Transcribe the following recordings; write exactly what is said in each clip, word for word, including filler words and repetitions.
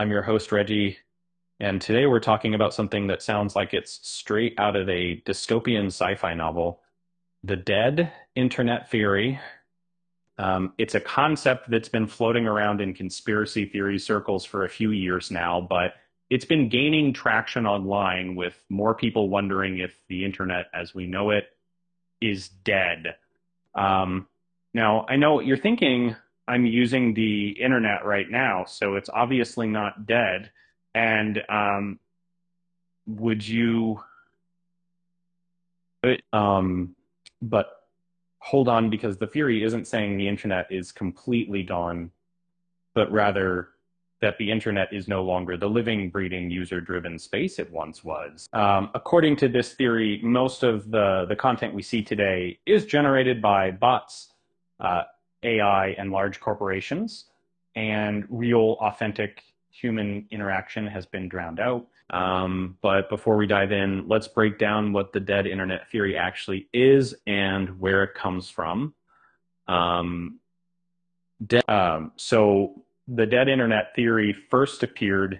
I'm your host, Reggie, and today we're talking about something that sounds like it's straight out of a dystopian sci-fi novel, the dead internet theory. Um, it's a concept that's been floating around in conspiracy theory circles for a few years now, but it's been gaining traction online with more people wondering if the internet as we know it is dead. Um, Now, I know you're thinking I'm using the internet right now, so it's obviously not dead. And um, would you, um, but hold on, because the theory isn't saying the internet is completely gone, but rather that the internet is no longer the living, breathing, user-driven space it once was. Um, according to this theory, most of the, the content we see today is generated by bots, uh, A I, and large corporations, and real, authentic human interaction has been drowned out. Um, but before we dive in, let's break down what the dead internet theory actually is and where it comes from. Um, de- um, so the dead internet theory first appeared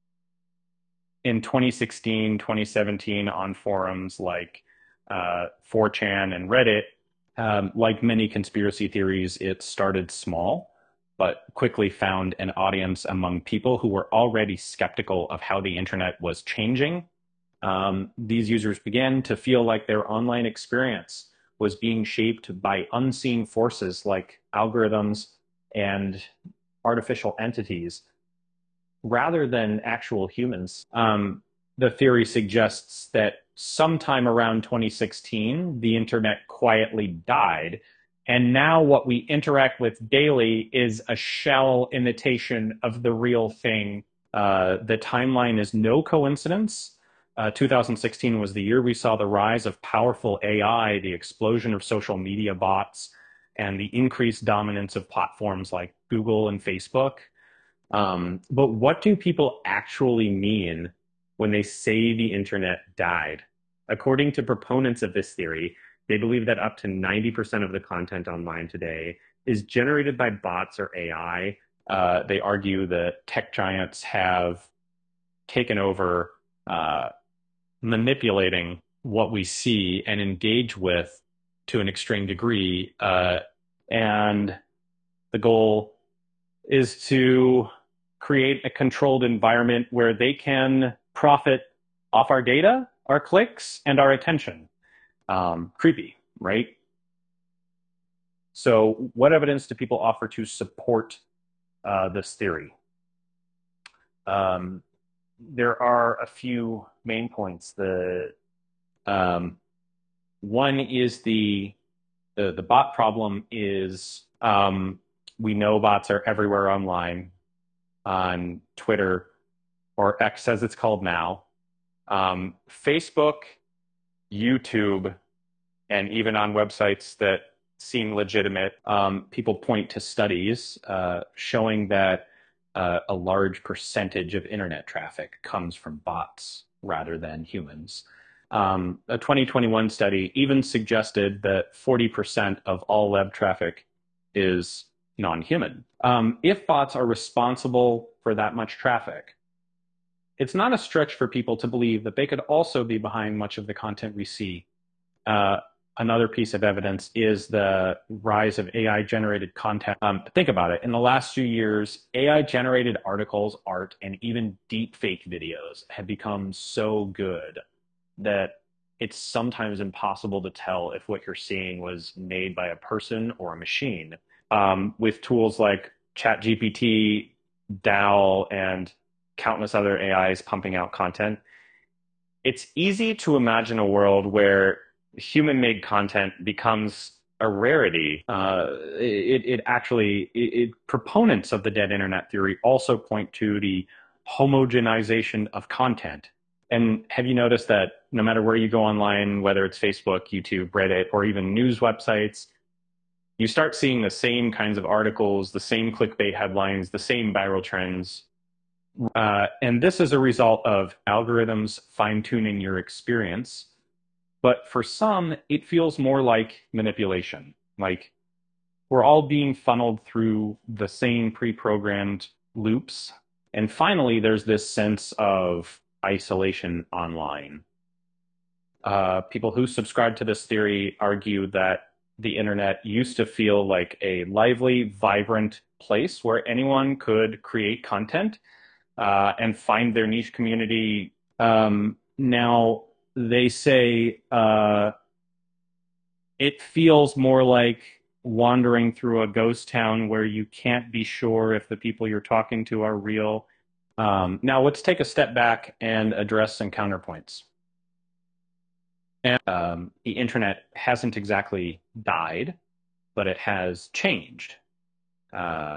in twenty sixteen, twenty seventeen on forums like uh, four chan and Reddit. Um, like many conspiracy theories, it started small, but quickly found an audience among people who were already skeptical of how the internet was changing. Um, these users began to feel like their online experience was being shaped by unseen forces like algorithms and artificial entities rather than actual humans. Um, the theory suggests that sometime around twenty sixteen, the internet quietly died. And now what we interact with daily is a shell imitation of the real thing. Uh, the timeline is no coincidence. Uh, two thousand sixteen was the year we saw the rise of powerful A I, the explosion of social media bots, and the increased dominance of platforms like Google and Facebook. Um, but what do people actually mean when they say the internet died? According to proponents of this theory, they believe that up to ninety percent of the content online today is generated by bots or A I. Uh, they argue that tech giants have taken over, uh, manipulating what we see and engage with to an extreme degree. Uh, and the goal is to create a controlled environment where they can profit off our data, our clicks, and our attention. Um, creepy, right? So, what evidence do people offer to support uh, this theory? Um, there are a few main points. The um, one is the the the bot problem is um, we know bots are everywhere online on Twitter or X as it's called now. Um, Facebook, YouTube, and even on websites that seem legitimate, um, people point to studies uh, showing that uh, a large percentage of internet traffic comes from bots rather than humans. Um, a twenty twenty-one study even suggested that forty percent of all web traffic is non-human. Um, if bots are responsible for that much traffic, it's not a stretch for people to believe that they could also be behind much of the content we see. Uh, Another piece of evidence is the rise of A I-generated content. Um, think about it. In the last few years, A I-generated articles, art, and even deepfake videos have become so good that it's sometimes impossible to tell if what you're seeing was made by a person or a machine. Um, with tools like ChatGPT, D A L, and countless other A Is pumping out content, it's easy to imagine a world where human-made content becomes a rarity. Uh, it, it actually, it, it, proponents of the dead internet theory also point to the homogenization of content. And have you noticed that no matter where you go online, whether it's Facebook, YouTube, Reddit, or even news websites, you start seeing the same kinds of articles, the same clickbait headlines, the same viral trends. Uh, and this is a result of algorithms fine-tuning your experience. But for some, it feels more like manipulation. Like we're all being funneled through the same pre-programmed loops. And finally, there's this sense of isolation online. Uh, people who subscribe to this theory argue that the internet used to feel like a lively, vibrant place where anyone could create content uh, and find their niche community. Um, now, they say uh, it feels more like wandering through a ghost town where you can't be sure if the people you're talking to are real. Um, now, let's take a step back and address some counterpoints. And um, the internet hasn't exactly died, but it has changed. Uh,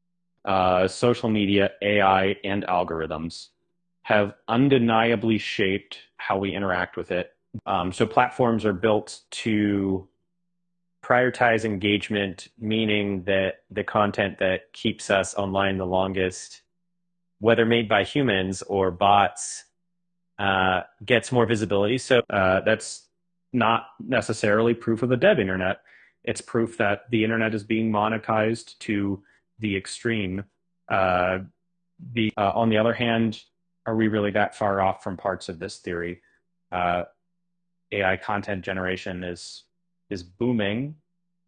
uh, social media, A I, and algorithms have undeniably shaped how we interact with it. Um, so platforms are built to prioritize engagement, meaning that the content that keeps us online the longest, whether made by humans or bots, uh, gets more visibility. So uh, that's not necessarily proof of a dead internet. It's proof that the internet is being monetized to the extreme. Uh, the uh, on the other hand, are we really that far off from parts of this theory? Uh, A I content generation is is booming,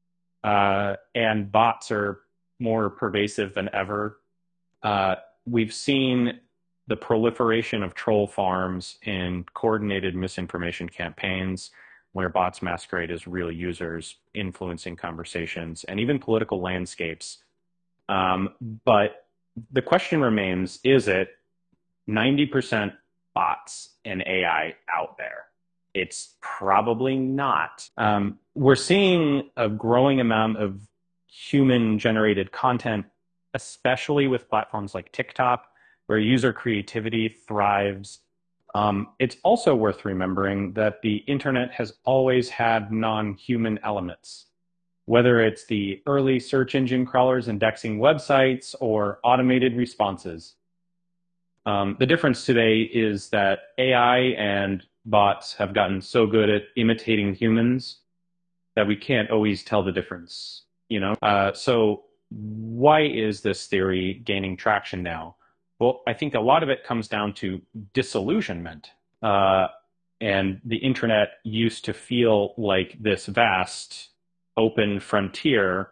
uh, and bots are more pervasive than ever. Uh, we've seen the proliferation of troll farms and coordinated misinformation campaigns where bots masquerade as real users, influencing conversations and even political landscapes. Um, but the question remains, is it ninety percent bots and A I out there? It's probably not. Um, we're seeing a growing amount of human generated content, especially with platforms like TikTok, where user creativity thrives. Um, it's also worth remembering that the internet has always had non human elements, whether it's the early search engine crawlers indexing websites or automated responses. Um, the difference today is that A I and bots have gotten so good at imitating humans that we can't always tell the difference, you know? Uh, so why is this theory gaining traction now? Well, I think a lot of it comes down to disillusionment. Uh, and the internet used to feel like this vast open frontier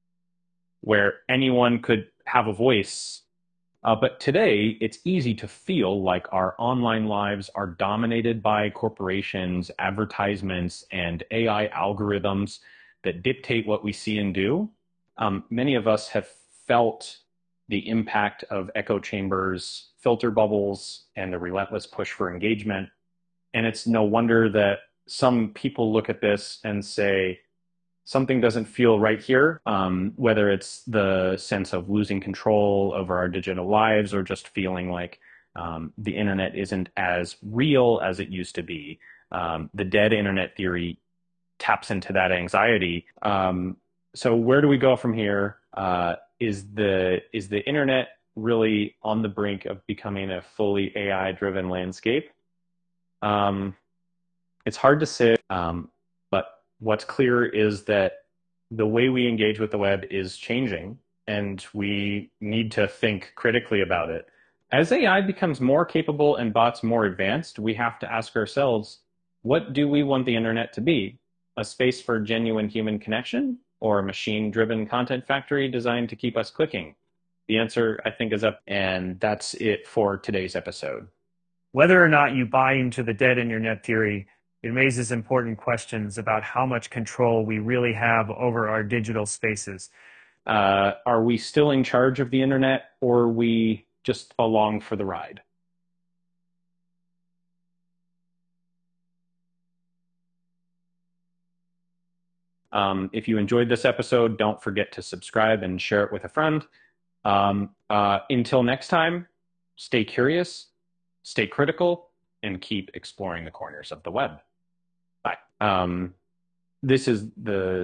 where anyone could have a voice. Uh, but today, it's easy to feel like our online lives are dominated by corporations, advertisements, and A I algorithms that dictate what we see and do. Um, many of us have felt the impact of echo chambers, filter bubbles, and the relentless push for engagement. And it's no wonder that some people look at this and say, something doesn't feel right here, um, whether it's the sense of losing control over our digital lives or just feeling like um, the internet isn't as real as it used to be. Um, the dead internet theory taps into that anxiety. Um, so where do we go from here? Uh, is the is the internet really on the brink of becoming a fully A I-driven landscape? Um, it's hard to say, um, but what's clear is that the way we engage with the web is changing, and we need to think critically about it. As A I becomes more capable and bots more advanced, we have to ask ourselves, what do we want the internet to be? A space for genuine human connection, or a machine-driven content factory designed to keep us clicking? The answer, I think, is up, and that's it for today's episode. Whether or not you buy into the dead internet theory, it raises important questions about how much control we really have over our digital spaces. Uh, are we still in charge of the internet, or are we just along for the ride? Um, if you enjoyed this episode, don't forget to subscribe and share it with a friend. Um, uh, until next time, stay curious, stay critical, and keep exploring the corners of the web. Bye. Um, this is the